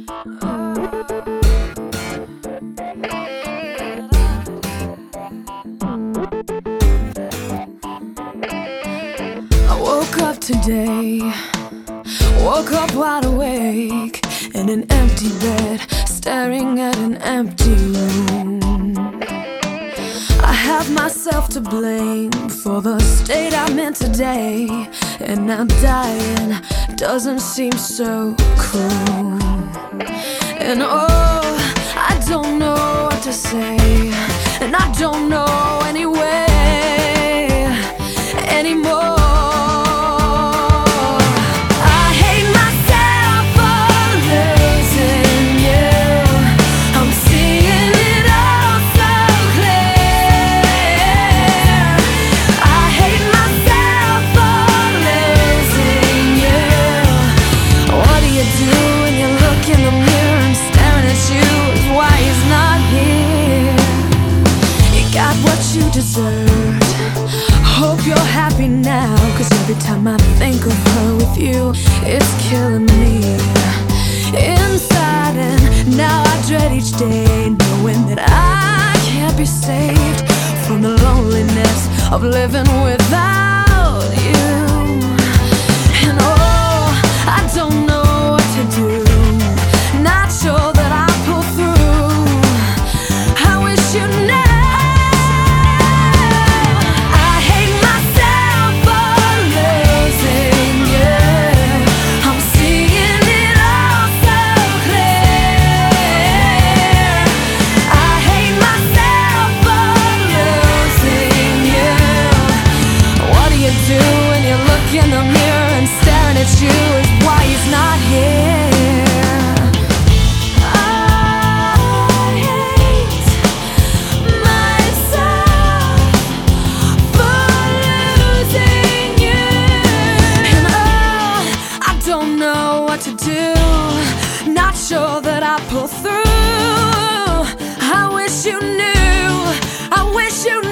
I woke up today, woke up wide awake in an empty bed, staring at an empty room. I have myself to blame for the state I'm in today, and now dying doesn't seem so cruel. And oh, I don't know what to say, and I don't know anyway anymore. You deserved. Hope you're happy now, 'cause every time I think of her with you, it's killing me inside. And now I dread each day, knowing that I can't be saved from the loneliness of living without you. And oh, I don't know what to do, not sure that I'll pull through. I wish you knew. In the mirror and staring at you is why he's not here. I hate myself for losing you. And oh, I don't know what to do, not sure that I'll pull through. I wish you knew, I wish you knew.